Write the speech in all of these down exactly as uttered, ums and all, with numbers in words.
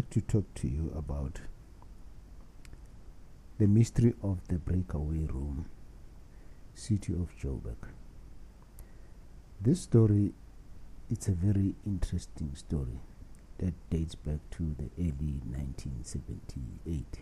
like to talk to you about the mystery of the breakaway room, city of Joburg. This story, it's a very interesting story that dates back to the early nineteen seventy-eight.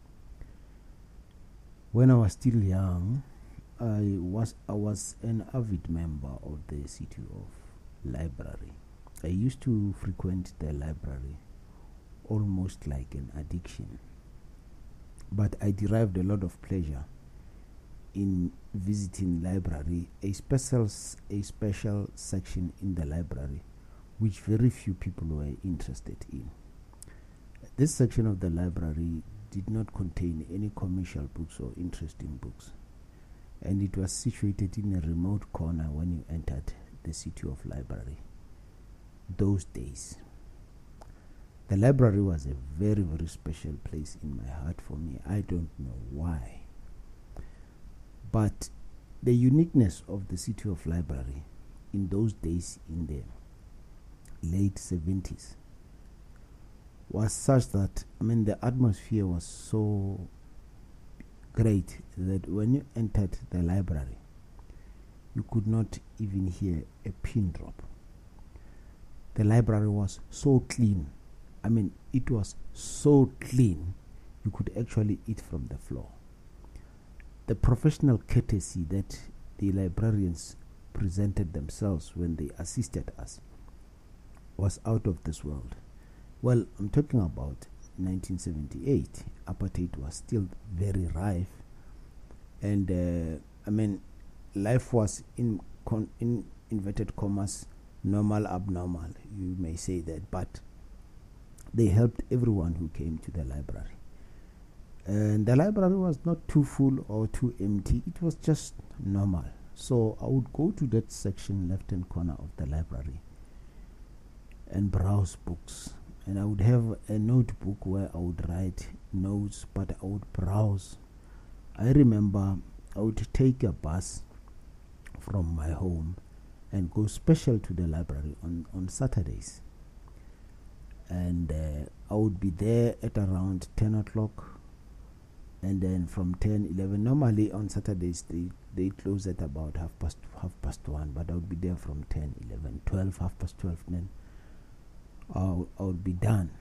When I was still young, I was I was an avid member of the City of Library. I used to frequent the library almost like an addiction. But I derived a lot of pleasure in visiting library, a special a special section in the library which very few people were interested in. This section of the library did not contain any commercial books or interesting books, and it was situated in a remote corner when you entered the City of Library. Those days, the library was a very, very special place in my heart for me. I don't know why. But the uniqueness of the City of Library in those days, in the late seventies, was such that, I mean, the atmosphere was so great that when you entered the library, you could not even hear a pin drop. The library was so clean. I mean, it was so clean, you could actually eat from the floor. The professional courtesy that the librarians presented themselves when they assisted us was out of this world. Well, I'm talking about nineteen seventy-eight. Apartheid was still very rife, and uh, I mean, life was in, con- in inverted commas normal, abnormal, you may say that, but they helped everyone who came to the library. And the library was not too full or too empty, it was just normal. So I would go to that section, left-hand corner of the library, and browse books. And I would have a notebook where I would write notes, but I would browse. I remember I would take a bus from my home and go special to the library on, on Saturdays. And uh, I would be there at around ten o'clock, and then from ten, eleven, normally on Saturdays they, they close at about half past half past one, but I would be there from ten, eleven, twelve, half past twelve, then I would, I would be done.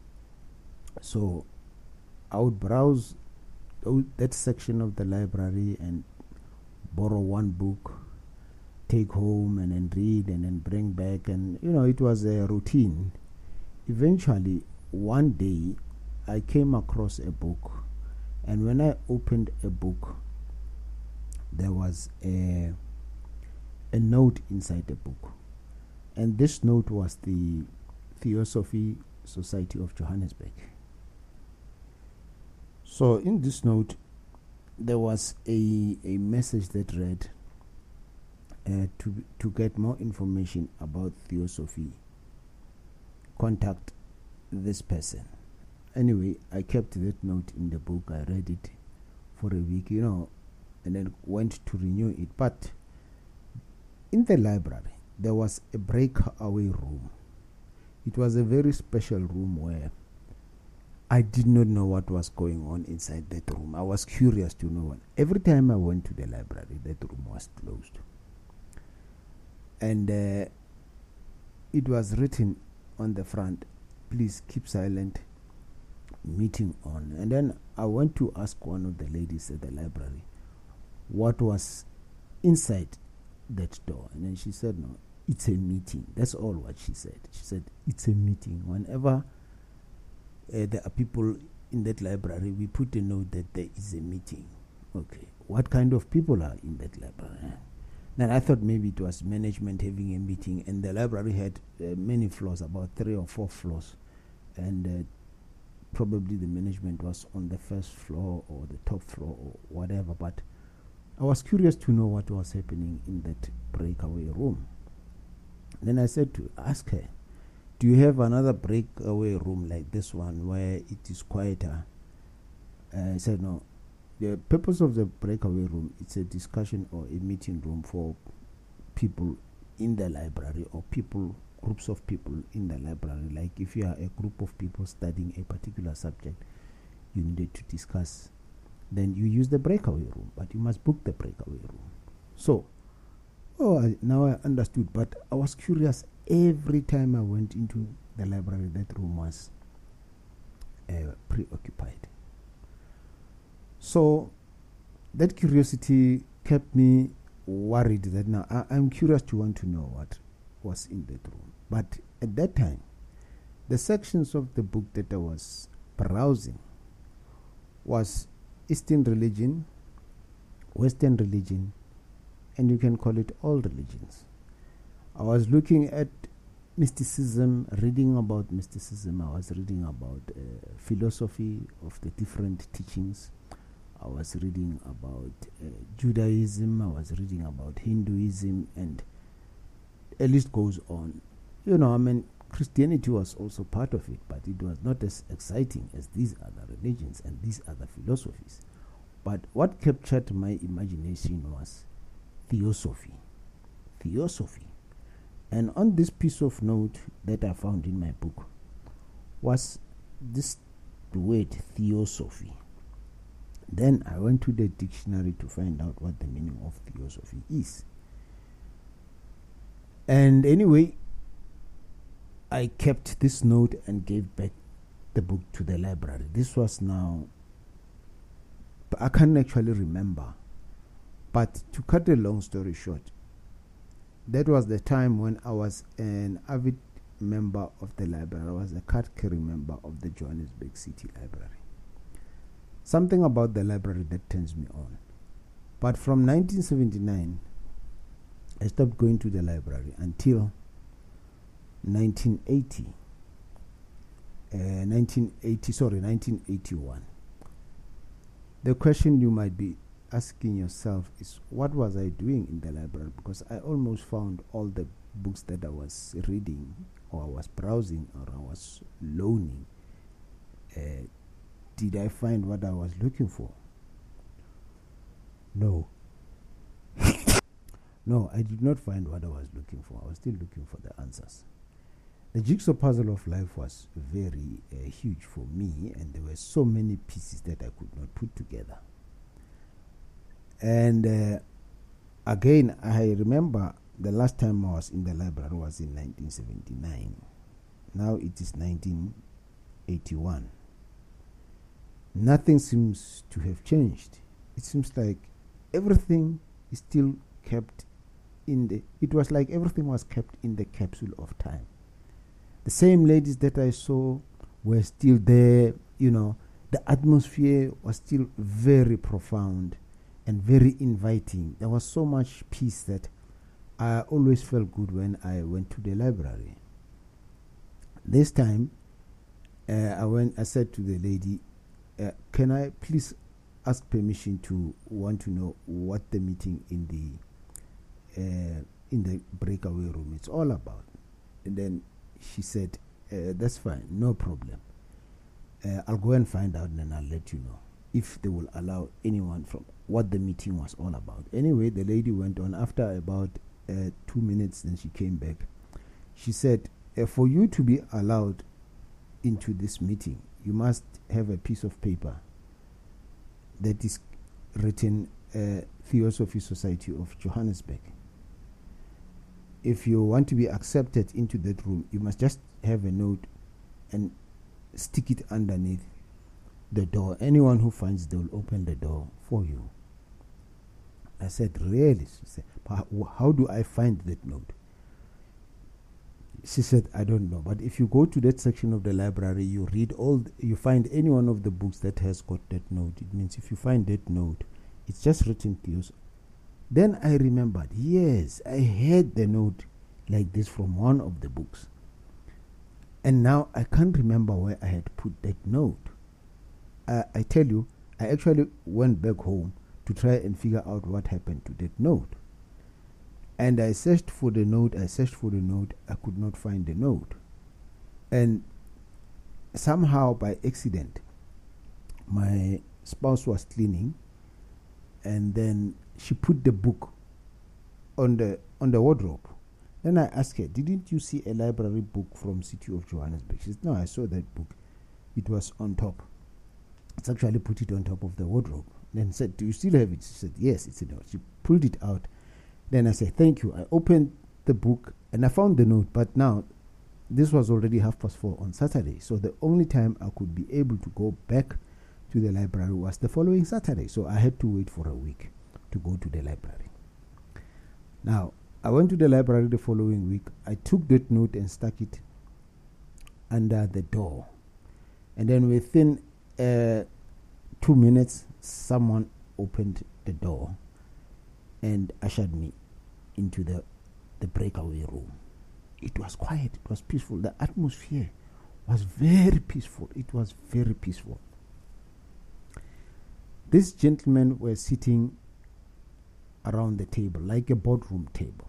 So I would browse that section of the library and borrow one book, take home and then read and then bring back, and you know, it was a routine. Eventually, one day, I came across a book, and when I opened a book, there was a a note inside the book, and this note was the Theosophy Society of Johannesburg. So in this note, there was a a message that read, uh, to to get more information about Theosophy, contact this person. Anyway, I kept that note in the book. I read it for a week, you know, and then went to renew it. But in the library, there was a breakaway room. It was a very special room where I did not know what was going on inside that room. I was curious to know what. Every time I went to the library, that room was closed. And uh, it was written on the front, please keep silent, meeting on. And then I went to ask one of the ladies at the library what was inside that door, and then she said, no, it's a meeting. That's all what she said. She said, it's a meeting. Whenever uh, there are people in that library, we put a note that there is a meeting. Okay, what kind of people are in that library? Then I thought maybe it was management having a meeting, and the library had uh, many floors, about three or four floors, and uh, probably the management was on the first floor or the top floor or whatever. But I was curious to know what was happening in that breakaway room. Then I said to ask her, do you have another breakaway room like this one where it is quieter? Uh, I said, no. The purpose of the breakaway room, it's a discussion or a meeting room for people in the library or people groups of people in the library. Like if you are a group of people studying a particular subject you needed to discuss, then you use the breakaway room, but you must book the breakaway room. So, oh, I, now I understood, but I was curious every time I went into the library, that room was uh, preoccupied. So, that curiosity kept me worried that now I, I'm curious to want to know what was in that room. But at that time, the sections of the book that I was browsing was Eastern religion, Western religion, and you can call it all religions. I was looking at mysticism, reading about mysticism. I was reading about uh, philosophy of the different teachings. I was reading about uh, Judaism. I was reading about Hinduism, and a list goes on. You know, I mean, Christianity was also part of it, but it was not as exciting as these other religions and these other philosophies. But what captured my imagination was theosophy. Theosophy. And on this piece of note that I found in my book was this word theosophy. Then I went to the dictionary to find out what the meaning of theosophy is. And anyway, I kept this note and gave back the book to the library. This was now, I can't actually remember. But to cut a long story short, that was the time when I was an avid member of the library. I was a card-carrying member of the Johannesburg City Library. Something about the library that turns me on. But from nineteen seventy-nine, I stopped going to the library until nineteen eighty. Uh, nineteen eighty, sorry, nineteen eighty-one. The question you might be asking yourself is, what was I doing in the library? Because I almost found all the books that I was reading, or I was browsing, or I was loaning. Uh, did I find what I was looking for? No. No, I did not find what I was looking for. I was still looking for the answers. The jigsaw puzzle of life was very uh, huge for me, and there were so many pieces that I could not put together. And uh, again, I remember the last time I was in the library was in nineteen seventy-nine. Now it is nineteen eighty-one. Nothing seems to have changed. It seems like everything is still kept in the, it was like everything was kept in the capsule of time. The same ladies that I saw were still there, you know, the atmosphere was still very profound and very inviting. There was so much peace that I always felt good when I went to the library. This time, uh, I went, I said to the lady, uh, can I please ask permission to want to know what the meeting in the uh, in the breakaway room is all about? And then she said, uh, that's fine, no problem. Uh, I'll go and find out and then I'll let you know if they will allow anyone from what the meeting was all about. Anyway, the lady went on. After about uh, two minutes, then she came back. She said, uh, for you to be allowed into this meeting, you must have a piece of paper that is written uh, Theosophy Society of Johannesburg. If you want to be accepted into that room, you must just have a note and stick it underneath the door. Anyone who finds, they will open the door for you. I said, really? She said, how do I find that note? She said, I don't know. But if you go to that section of the library, you read all, th- you find any one of the books that has got that note. It means if you find that note, it's just written Theos. Then I remembered, yes, I had the note like this from one of the books. And now I can't remember where I had put that note. Uh, I tell you, I actually went back home to try and figure out what happened to that note. And I searched for the note, I searched for the note, I could not find the note. And somehow by accident, my spouse was cleaning, and then she put the book on the on the wardrobe. Then I asked her, didn't you see a library book from City of Johannesburg? She said, no, I saw that book. It was on top. It's actually put it on top of the wardrobe. Then said, do you still have it? She said, yes, it's in there. She pulled it out. Then I said, thank you. I opened the book and I found the note. But now, this was already half past four on Saturday. So the only time I could be able to go back to the library was the following Saturday. So I had to wait for a week to go to the library. Now, I went to the library the following week. I took that note and stuck it under the door. And then within uh, two minutes, someone opened the door and ushered me into the, the breakaway room. It was quiet. It was peaceful. The atmosphere was very peaceful. It was very peaceful. These gentlemen were sitting around the table, like a boardroom table.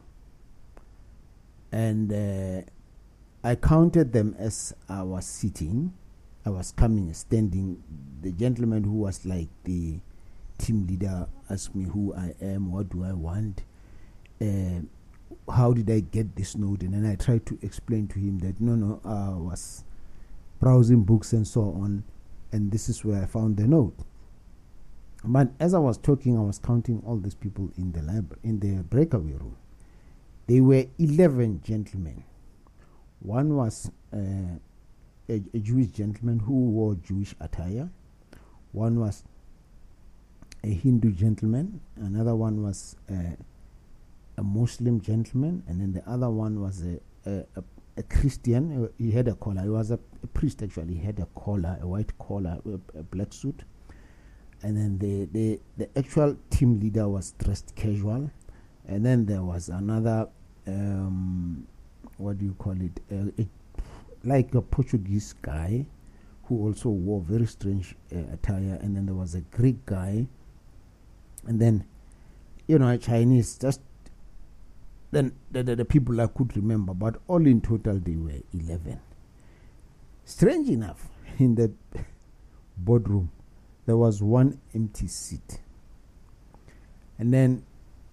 And uh, I counted them as I was sitting. I was coming, standing. The gentleman who was like the team leader asked me who I am, what do I want, uh, how did I get this note? And then I tried to explain to him that, no, no, I was browsing books and so on, and this is where I found the note. But as I was talking, I was counting all these people in the library, in the breakaway room. They were eleven gentlemen. One was uh, a, a Jewish gentleman who wore Jewish attire. One was a Hindu gentleman. Another one was uh, a Muslim gentleman. And then the other one was a, a, a, a Christian. He had a collar. He was a, a priest, actually. He had a collar, a white collar, a, a black suit. And then the, the, the actual team leader was dressed casual. And then there was another, um, what do you call it, uh, a, like a Portuguese guy who also wore very strange uh, attire. And then there was a Greek guy. And then, you know, a Chinese, just then the, the, the people I could remember. But all in total, they were eleven. Strange enough, in the boardroom, there was one empty seat. And then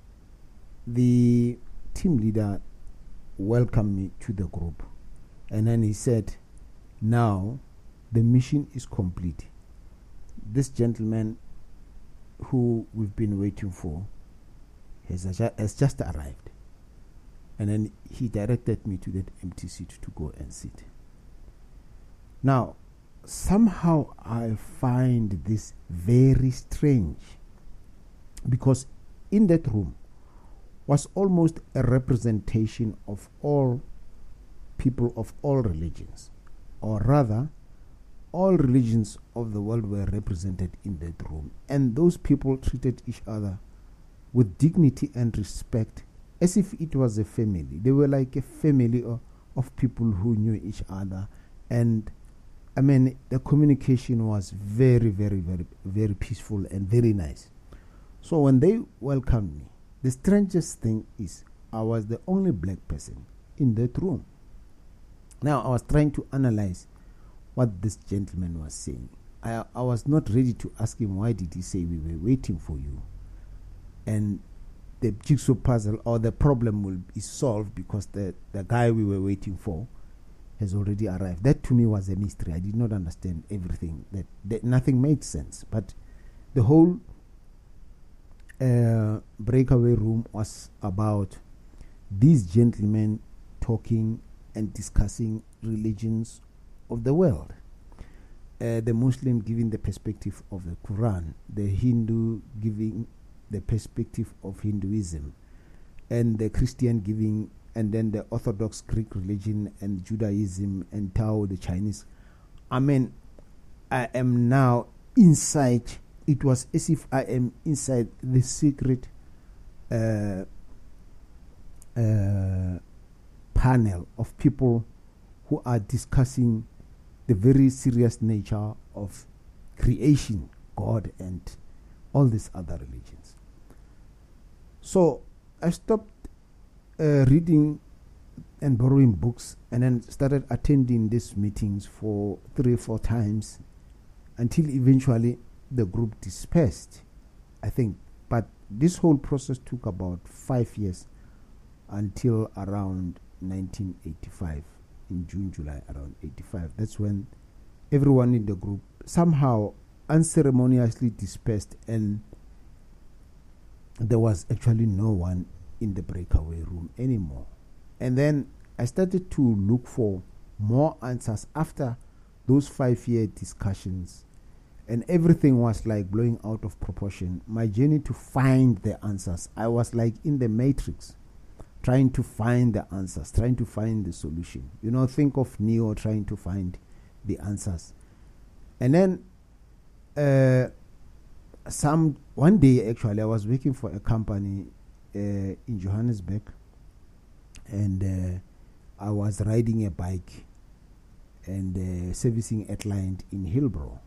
the team leader welcomed me to the group. And then he said, now the mission is complete. This gentleman who we've been waiting for has, has just arrived. And then he directed me to that empty seat to go and sit. Now, somehow I find this very strange, because in that room was almost a representation of all people of all religions, or rather all religions of the world were represented in that room, and those people treated each other with dignity and respect as if it was a family. They were like a family of, of people who knew each other, and I mean, the communication was very, very, very, very peaceful and very nice. So when they welcomed me, the strangest thing is I was the only black person in that room. Now, I was trying to analyze what this gentleman was saying. I, I was not ready to ask him, why did he say we were waiting for you? And the jigsaw puzzle or the problem will be solved because the, the guy we were waiting for has already arrived. That to me was a mystery. I did not understand everything. That, that nothing made sense. But the whole uh, breakaway room was about these gentlemen talking and discussing religions of the world. Uh, the Muslim giving the perspective of the Quran, the Hindu giving the perspective of Hinduism, and the Christian giving, and then the Orthodox Greek religion and Judaism and Tao, the Chinese. I mean, I am now inside. It was as if I am inside the secret uh, uh, panel of people who are discussing the very serious nature of creation, God, and all these other religions. So I stopped uh, reading and borrowing books, and then started attending these meetings for three or four times until eventually the group dispersed, I think. But this whole process took about five years until around nineteen eighty-five, in June, July, around eighty-five. That's when everyone in the group somehow unceremoniously dispersed, and there was actually no one in the breakaway room anymore. And then I started to look for more answers after those five-year discussions, and everything was like blowing out of proportion. My journey to find the answers, I was like in the matrix, trying to find the answers, trying to find the solution. You know, think of Neo trying to find the answers. And then uh, some one day, actually, I was working for a company uh, in Johannesburg, and uh, I was riding a bike and uh, servicing a client in Hillbrow.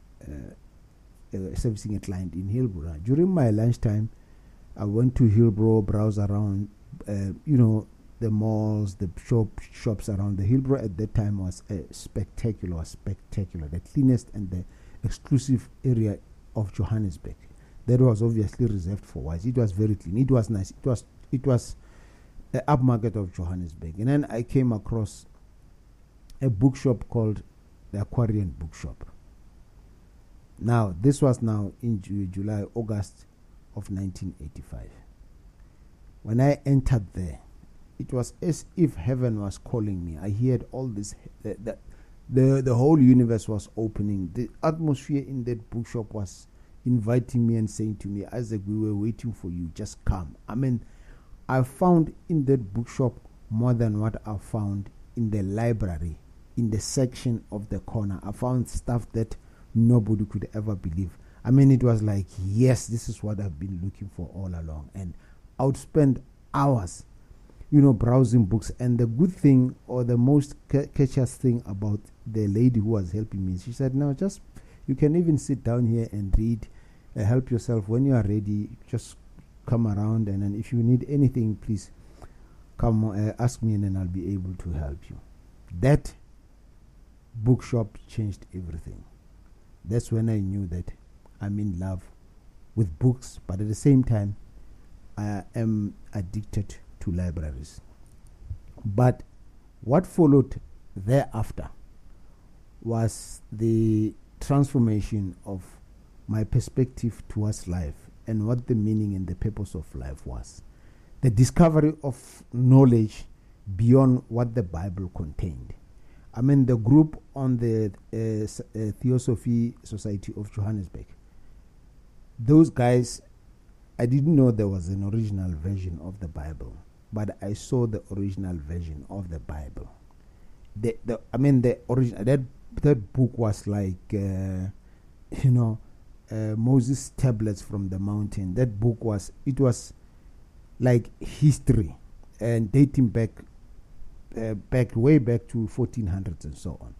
Uh, uh, servicing a client in Hillbrow. During my lunchtime, I went to Hillbrow, browse around, uh, you know, the malls, the shop shops around the Hillbrow at that time was uh, spectacular, spectacular, the cleanest and the exclusive area of Johannesburg. That was obviously reserved for whites. It was very clean. It was nice. It was it was the upmarket of Johannesburg. And then I came across a bookshop called the Aquarian Bookshop. Now, this was now in Ju- July, August of nineteen eighty-five. When I entered there, it was as if heaven was calling me. I heard all this, uh, the, the, the whole universe was opening. The atmosphere in that bookshop was inviting me and saying to me, Isaac, we were waiting for you, just come. I mean, I found in that bookshop more than what I found in the library, in the section of the corner. I found stuff that nobody could ever believe. I mean, it was like, yes, this is what I've been looking for all along. And I would spend hours, you know, browsing books. And the good thing, or the most ca- catchiest thing about the lady who was helping me, she said, no, just, you can even sit down here and read, uh, help yourself. When you are ready, just come around. And then if you need anything, please come uh, ask me, and then I'll be able to help you. That bookshop changed everything. That's when I knew that I'm in love with books, but at the same time, I am addicted to libraries. But what followed thereafter was the transformation of my perspective towards life and what the meaning and the purpose of life was. The discovery of knowledge beyond what the Bible contained. I mean, the group on the uh, uh, Theosophy Society of Johannesburg, those guys, I didn't know there was an original version of the Bible, but I saw the original version of the Bible. The, the I mean, the original that that book was like, uh, you know, uh, Moses' tablets from the mountain. That book was it was like history and dating back. Uh, back way back to fourteen hundreds and so on.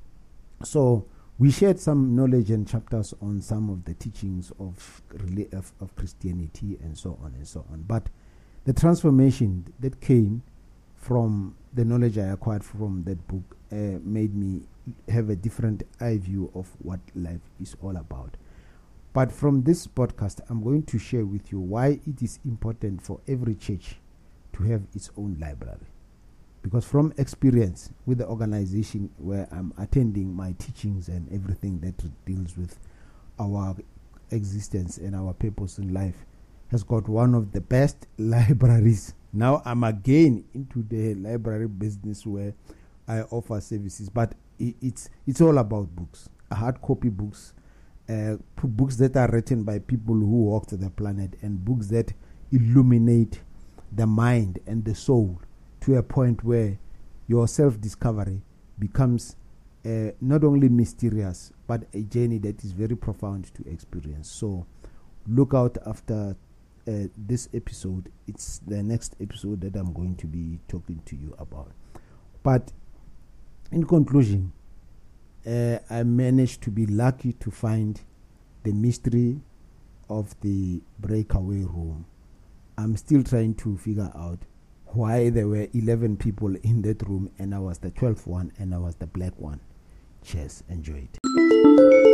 So we shared some knowledge and chapters on some of the teachings of, of of Christianity and so on and so on. But the transformation that came from the knowledge I acquired from that book uh, made me have a different eye view of what life is all about. But from this podcast, I'm going to share with you why it is important for every church to have its own library. Because from experience with the organization where I'm attending my teachings and everything that deals with our existence and our purpose in life has got one of the best libraries. Now I'm again into the library business where I offer services, but it, it's it's all about books, hard copy books, uh, books that are written by people who walked the planet, and books that illuminate the mind and the soul to a point where your self-discovery becomes uh, not only mysterious, but a journey that is very profound to experience. So look out after uh, this episode. It's the next episode that I'm going to be talking to you about. But in conclusion, uh, I managed to be lucky to find the mystery of the breakaway room. I'm still trying to figure out why there were eleven people in that room and I was the twelfth one and I was the black one. Cheers, enjoy it.